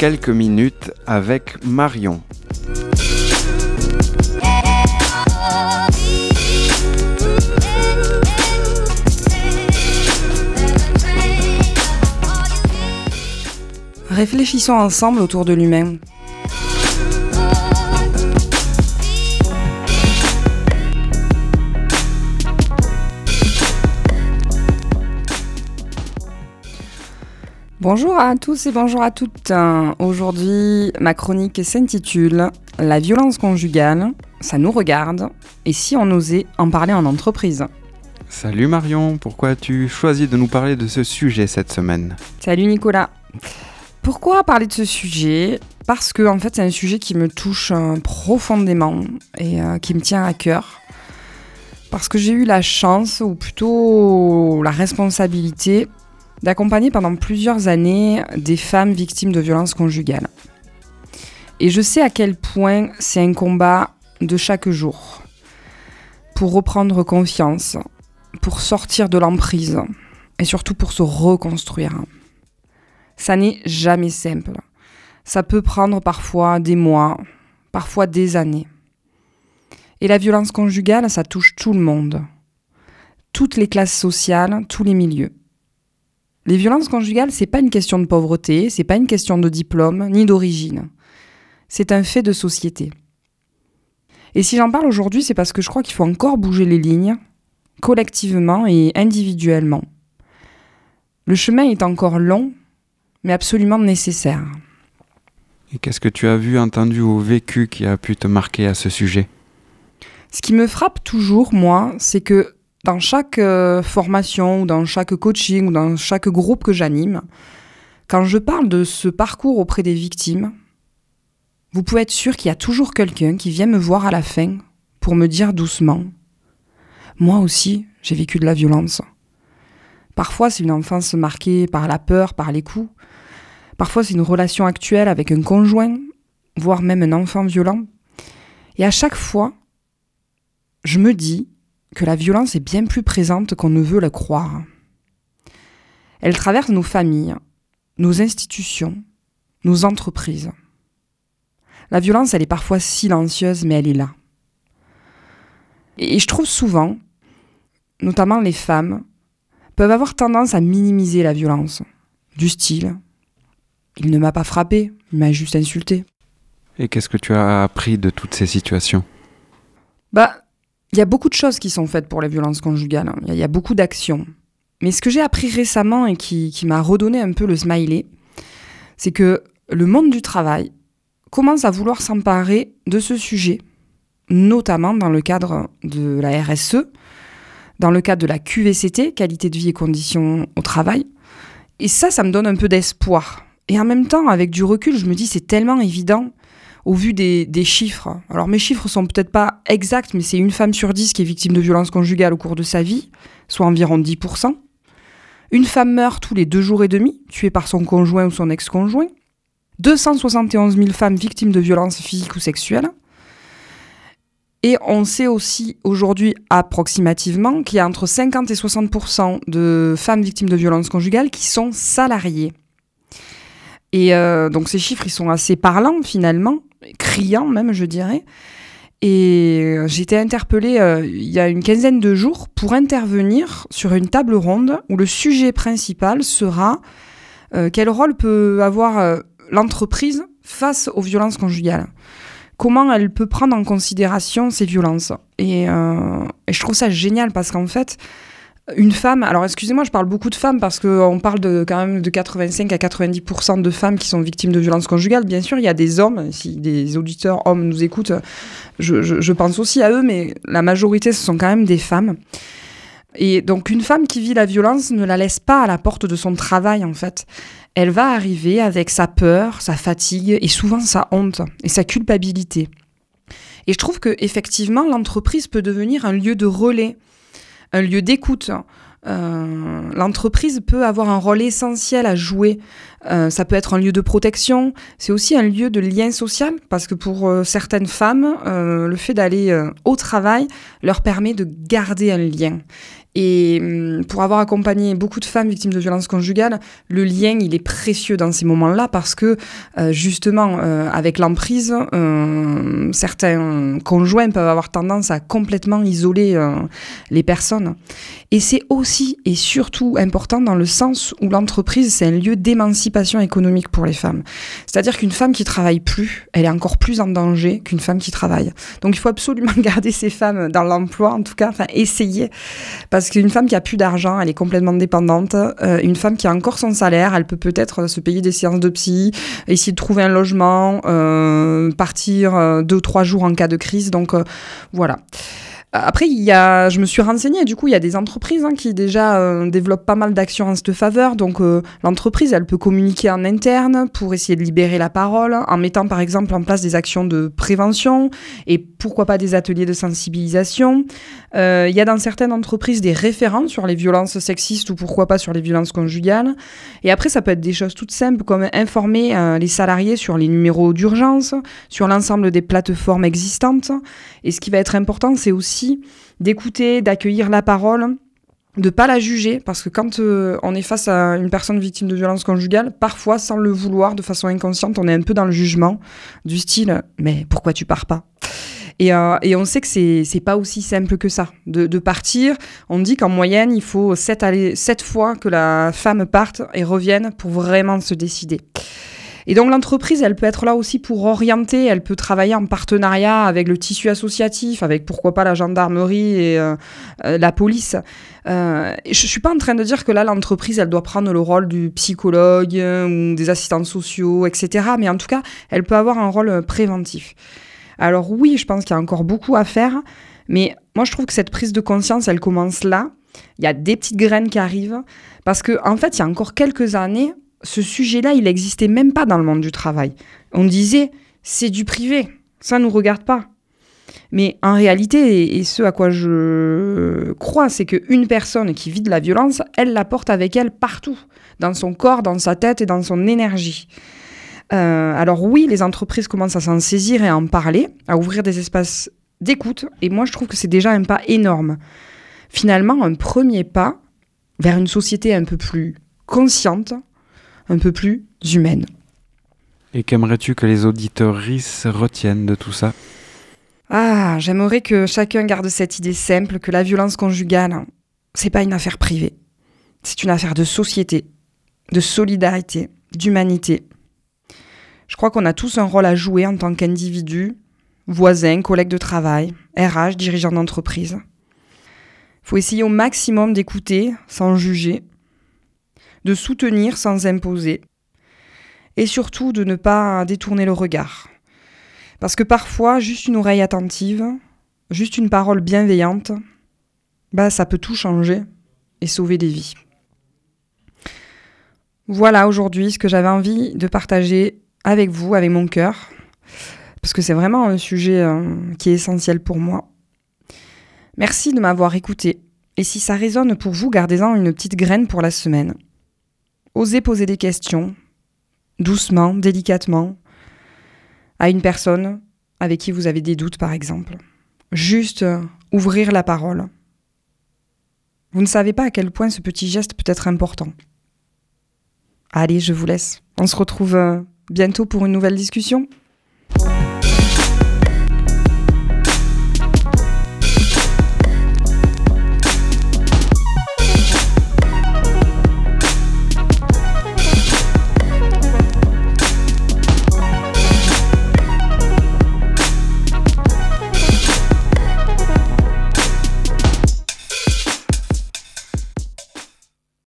quelques minutes avec Marion. Réfléchissons ensemble autour de l'humain. Bonjour à tous et bonjour à toutes. Aujourd'hui, ma chronique s'intitule « La violence conjugale, ça nous regarde, et si on osait en parler en entreprise ?» Salut Marion, pourquoi as-tu choisi de nous parler de ce sujet cette semaine ? Salut Nicolas. Pourquoi parler de ce sujet ? Parce que en fait, c'est un sujet qui me touche profondément et qui me tient à cœur. Parce que j'ai eu la chance, ou plutôt la responsabilité, d'accompagner pendant plusieurs années des femmes victimes de violences conjugales. Et je sais à quel point c'est un combat de chaque jour pour reprendre confiance, pour sortir de l'emprise et surtout pour se reconstruire. Ça n'est jamais simple. Ça peut prendre parfois des mois, parfois des années. Et la violence conjugale, ça touche tout le monde. Toutes les classes sociales, tous les milieux. Les violences conjugales, c'est pas une question de pauvreté, c'est pas une question de diplôme, ni d'origine. C'est un fait de société. Et si j'en parle aujourd'hui, c'est parce que je crois qu'il faut encore bouger les lignes, collectivement et individuellement. Le chemin est encore long, mais absolument nécessaire. Et qu'est-ce que tu as vu, entendu ou vécu qui a pu te marquer à ce sujet ? Ce qui me frappe toujours, moi, c'est que dans chaque formation, ou dans chaque coaching, ou dans chaque groupe que j'anime, quand je parle de ce parcours auprès des victimes, vous pouvez être sûr qu'il y a toujours quelqu'un qui vient me voir à la fin pour me dire doucement « Moi aussi, j'ai vécu de la violence. » Parfois, c'est une enfance marquée par la peur, par les coups. Parfois, c'est une relation actuelle avec un conjoint, voire même un enfant violent. Et à chaque fois, je me dis que la violence est bien plus présente qu'on ne veut le croire. Elle traverse nos familles, nos institutions, nos entreprises. La violence, elle est parfois silencieuse, mais elle est là. Et je trouve souvent, notamment les femmes, peuvent avoir tendance à minimiser la violence. Du style, il ne m'a pas frappé, il m'a juste insulté. Et qu'est-ce que tu as appris de toutes ces situations ? Il y a beaucoup de choses qui sont faites pour les violences conjugales. Il y a beaucoup d'actions. Mais ce que j'ai appris récemment et qui m'a redonné un peu le smiley, c'est que le monde du travail commence à vouloir s'emparer de ce sujet, notamment dans le cadre de la RSE, dans le cadre de la QVCT, qualité de vie et conditions au travail. Et ça me donne un peu d'espoir. Et en même temps, avec du recul, je me dis c'est tellement évident au vu des chiffres. Alors mes chiffres sont peut-être pas exacts, mais c'est une femme sur 10 qui est victime de violences conjugales au cours de sa vie, soit environ 10%. Une femme meurt tous les 2 jours et demi, tuée par son conjoint ou son ex-conjoint. 271 000 femmes victimes de violences physiques ou sexuelles. Et on sait aussi aujourd'hui approximativement qu'il y a entre 50 et 60% de femmes victimes de violences conjugales qui sont salariées. Et donc ces chiffres, ils sont assez parlants finalement, criants même, je dirais. Et j'ai été interpellée il y a une quinzaine de jours pour intervenir sur une table ronde où le sujet principal sera quel rôle peut avoir l'entreprise face aux violences conjugales. Comment elle peut prendre en considération ces violences. Et je trouve ça génial parce qu'en fait, une femme, alors excusez-moi, je parle beaucoup de femmes parce qu'on parle quand même de 85 à 90% de femmes qui sont victimes de violences conjugales. Bien sûr, il y a des hommes, si des auditeurs hommes nous écoutent, je pense aussi à eux, mais la majorité, ce sont quand même des femmes. Et donc, une femme qui vit la violence ne la laisse pas à la porte de son travail, en fait. Elle va arriver avec sa peur, sa fatigue et souvent sa honte et sa culpabilité. Et je trouve qu'effectivement, l'entreprise peut devenir un lieu de relais, un lieu d'écoute. L'entreprise peut avoir un rôle essentiel à jouer Ça peut être un lieu de protection. C'est aussi un lieu de lien social, parce que pour certaines femmes, le fait d'aller au travail leur permet de garder un lien. Et pour avoir accompagné beaucoup de femmes victimes de violences conjugales, le lien, il est précieux dans ces moments-là parce que, justement, avec l'emprise, certains conjoints peuvent avoir tendance à complètement isoler les personnes. Et c'est aussi et surtout important dans le sens où l'entreprise, c'est un lieu d'émancipation économique pour les femmes. C'est-à-dire qu'une femme qui travaille plus, elle est encore plus en danger qu'une femme qui travaille. Donc il faut absolument garder ces femmes dans l'emploi, en tout cas, enfin essayer. Parce qu'une femme qui a plus d'argent, elle est complètement dépendante. Une femme qui a encore son salaire, elle peut peut-être se payer des séances de psy, essayer de trouver un logement, partir 2-3 jours en cas de crise. Donc voilà. Après, je me suis renseignée, du coup, il y a des entreprises qui déjà développent pas mal d'actions en cette faveur. Donc, l'entreprise, elle peut communiquer en interne pour essayer de libérer la parole, en mettant par exemple en place des actions de prévention et pourquoi pas des ateliers de sensibilisation. Il y a dans certaines entreprises des référents sur les violences sexistes ou pourquoi pas sur les violences conjugales. Et après, ça peut être des choses toutes simples comme informer les salariés sur les numéros d'urgence, sur l'ensemble des plateformes existantes. Et ce qui va être important, c'est aussi d'écouter, d'accueillir la parole, de pas la juger, parce que quand on est face à une personne victime de violence conjugale, parfois, sans le vouloir, de façon inconsciente, on est un peu dans le jugement, du style « mais pourquoi tu pars pas ?» Et on sait que c'est pas aussi simple que ça, de partir. On dit qu'en moyenne, il faut 7 fois que la femme parte et revienne pour vraiment se décider. Et donc l'entreprise, elle peut être là aussi pour orienter, elle peut travailler en partenariat avec le tissu associatif, avec pourquoi pas la gendarmerie et la police. Je suis pas en train de dire que là, l'entreprise, elle doit prendre le rôle du psychologue ou des assistants sociaux, etc. Mais en tout cas, elle peut avoir un rôle préventif. Alors oui, je pense qu'il y a encore beaucoup à faire, mais moi je trouve que cette prise de conscience, elle commence là. Il y a des petites graines qui arrivent, parce qu'en fait, il y a encore quelques années, ce sujet-là, il n'existait même pas dans le monde du travail. On disait, c'est du privé, ça ne nous regarde pas. Mais en réalité, et ce à quoi je crois, c'est qu'une personne qui vit de la violence, elle la porte avec elle partout, dans son corps, dans sa tête et dans son énergie. Alors oui, les entreprises commencent à s'en saisir et à en parler, à ouvrir des espaces d'écoute, et moi je trouve que c'est déjà un pas énorme. Finalement, un premier pas vers une société un peu plus consciente, un peu plus humaine. Et qu'aimerais-tu que les auditrices retiennent de tout ça ? Ah, j'aimerais que chacun garde cette idée simple que la violence conjugale, c'est pas une affaire privée. C'est une affaire de société, de solidarité, d'humanité. Je crois qu'on a tous un rôle à jouer en tant qu'individu, voisins, collègues de travail, RH, dirigeants d'entreprise. Il faut essayer au maximum d'écouter sans juger, de soutenir sans imposer, et surtout de ne pas détourner le regard. Parce que parfois, juste une oreille attentive, juste une parole bienveillante, ça peut tout changer et sauver des vies. Voilà aujourd'hui ce que j'avais envie de partager avec vous, avec mon cœur, parce que c'est vraiment un sujet qui est essentiel pour moi. Merci de m'avoir écouté, et si ça résonne pour vous, gardez-en une petite graine pour la semaine. Osez poser des questions, doucement, délicatement, à une personne avec qui vous avez des doutes, par exemple. Juste ouvrir la parole. Vous ne savez pas à quel point ce petit geste peut être important. Allez, je vous laisse. On se retrouve bientôt pour une nouvelle discussion.